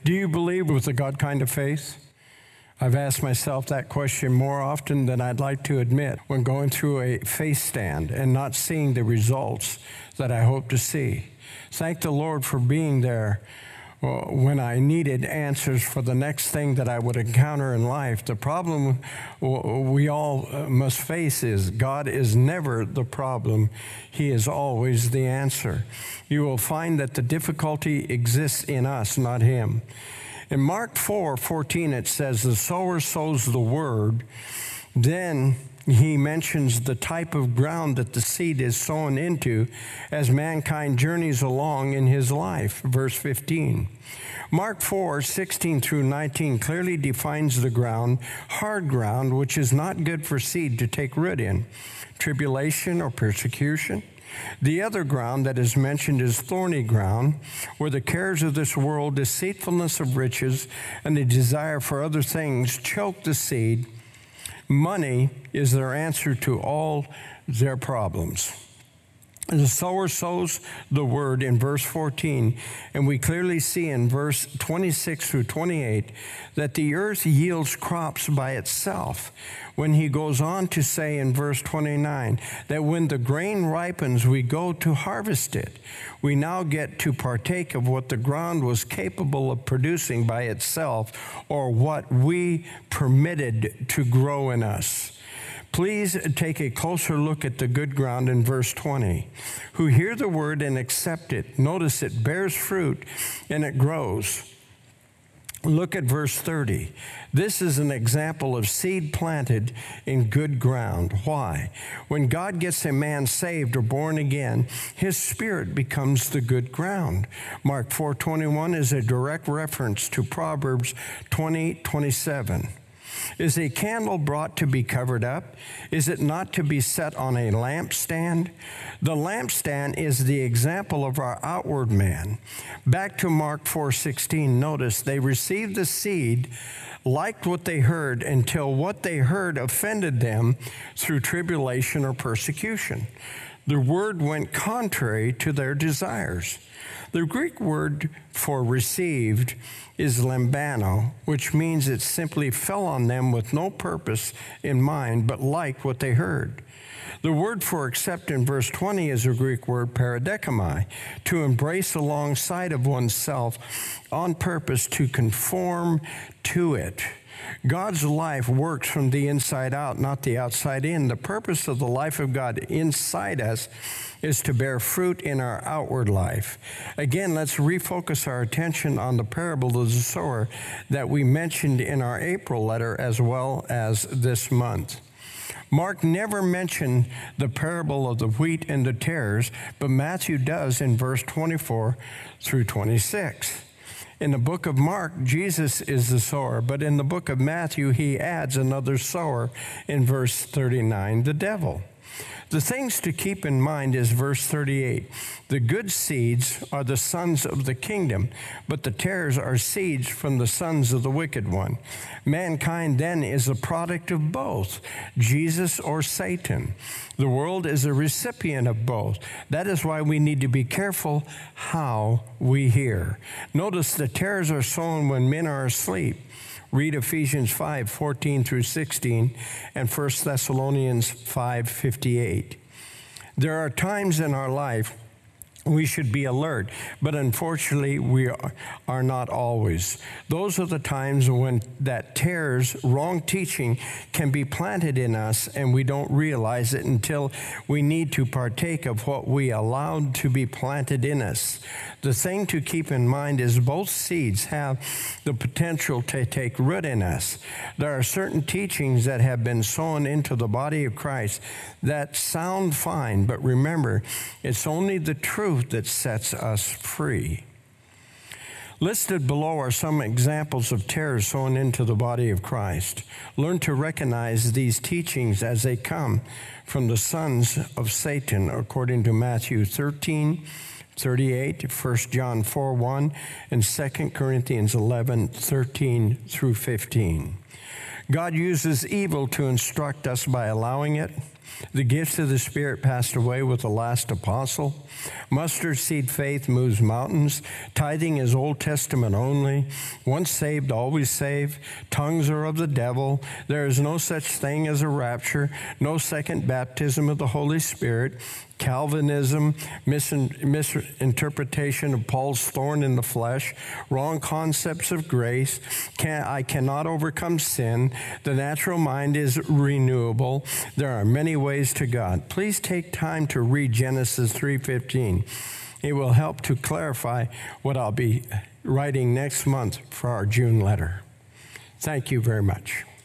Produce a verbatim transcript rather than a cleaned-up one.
Do you believe with a God kind of faith? I've asked myself that question more often than I'd like to admit when going through a faith stand and not seeing the results that I hope to see. Thank the Lord for being there when I needed answers for the next thing that I would encounter in life. The problem we all must face is God is never the problem. He is always the answer. You will find that the difficulty exists in us, not him. In Mark four fourteen, it says, the sower sows the word. Then he mentions the type of ground that the seed is sown into as mankind journeys along in his life. Verse fifteen. Mark four sixteen through nineteen clearly defines the ground, hard ground, which is not good for seed to take root in, tribulation or persecution. The other ground that is mentioned is thorny ground, where the cares of this world, deceitfulness of riches, and the desire for other things choke the seed. Money is their answer to all their problems. The sower sows the word in verse fourteen, and we clearly see in verse twenty-six through twenty-eight that the earth yields crops by itself. When he goes on to say in verse twenty-nine that when the grain ripens, we go to harvest it. We now get to partake of what the ground was capable of producing by itself, or what we permitted to grow in us. Please take a closer look at the good ground in verse twenty. Who hear the word and accept it. Notice it bears fruit and it grows. Look at verse thirty. This is an example of seed planted in good ground. Why? When God gets a man saved or born again, his spirit becomes the good ground. Mark four twenty-one is a direct reference to Proverbs twenty twenty-seven. Is a candle brought to be covered up? Is it not to be set on a lampstand? The lampstand is the example of our outward man. Back to Mark four sixteen, notice they received the seed, liked what they heard, until what they heard offended them through tribulation or persecution. The word went contrary to their desires. The Greek word for received is lambano, which means it simply fell on them with no purpose in mind, but liked what they heard. The word for accept in verse twenty is a Greek word paradekemai, to embrace alongside of oneself on purpose to conform to it. God's life works from the inside out, not the outside in. The purpose of the life of God inside us is to bear fruit in our outward life. Again, let's refocus our attention on the parable of the sower that we mentioned in our April letter as well as this month. Mark never mentioned the parable of the wheat and the tares, but Matthew does in verse twenty-four through twenty-six. In the book of Mark, Jesus is the sower, but in the book of Matthew, he adds another sower in verse thirty-nine, the devil. The things to keep in mind is verse thirty-eight. The good seeds are the sons of the kingdom, but the tares are seeds from the sons of the wicked one. Mankind then is a product of both, Jesus or Satan. The world is a recipient of both. That is why we need to be careful how we hear. Notice the tares are sown when men are asleep. Read Ephesians five fourteen through sixteen and First Thessalonians five fifty-eight. There are times in our life we should be alert, but unfortunately we are not always. Those are the times when that tares, wrong teaching, can be planted in us and we don't realize it until we need to partake of what we allowed to be planted in us. The thing to keep in mind is both seeds have the potential to take root in us. There are certain teachings that have been sown into the body of Christ that sound fine, but remember, it's only the truth that sets us free. Listed below are some examples of tares sown into the body of Christ. Learn to recognize these teachings as they come from the sons of Satan, according to Matthew thirteen thirty-eight, First John four one, and Second Corinthians eleven thirteen through fifteen. God uses evil to instruct us by allowing it. The gifts of the Spirit passed away with the last apostle. Mustard seed faith moves mountains. Tithing is Old Testament only. Once saved, always saved. Tongues are of the devil. There is no such thing as a rapture, no second baptism of the Holy Spirit. Calvinism, misin- misinterpretation of Paul's thorn in the flesh, wrong concepts of grace. Can, I cannot overcome sin. The natural mind is renewable. There are many ways to God. Please take time to read Genesis three fifteen. It will help to clarify what I'll be writing next month for our June letter. Thank you very much.